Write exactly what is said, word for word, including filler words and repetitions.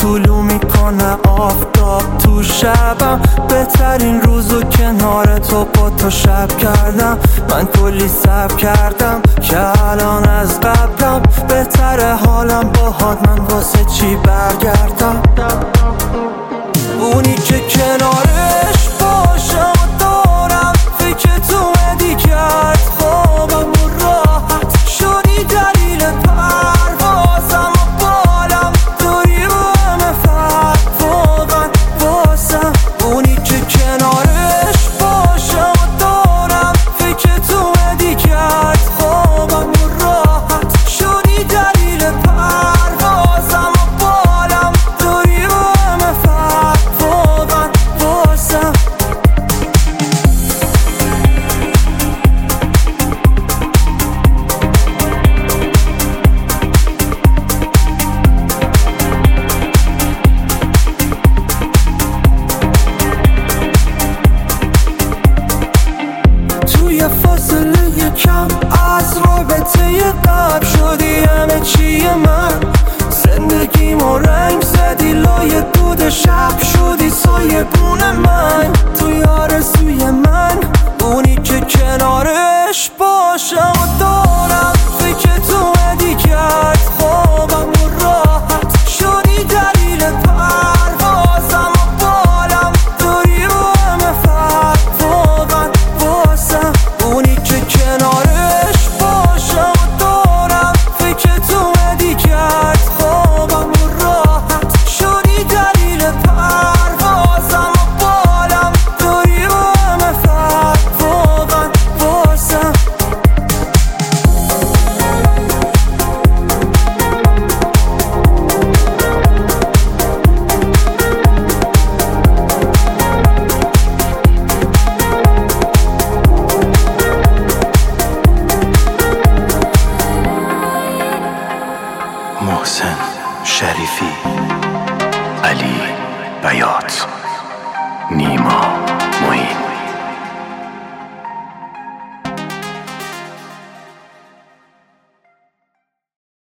طولو میکنه آفتاب تو شبم. بهترین روزو کنار تو با تو شب کردم. من کلی صبر کردم که الان از قبلم بهتره حالم باهات. من واسه چی برگردم؟ اونی که کنارش باشم و دارم فکر تو مدی کرد خوابم و راحت شدی دلیل پروازم و بالم داری با همه فرد واقعا واسم. اونی که کنارش باشم و دارم فکر تو مدی کرد خوابم و راحت شدی دلیل پروازم و بالم داری با همه فرد واقعا واسم. توی فاصله کم از رابطه قبل شدی همه چی من. زندگیمو رنگ زدی لای دود شب شدی سایه بون من. توی آرزوی من اونی که کنارش باشم و دارم فکر تو مدی کرد خوابم و راحت شدی دلیل پروازم و بالم داری با همه فرد واقعا واسم. اونی که کنارش باشم و دارم فکر تو مدی کرد خوابم و راحت شدی دلیل پروازم و بالم داری با همه فرد واقعا واسم. محسن شریفی، علی بیات، نیما معین.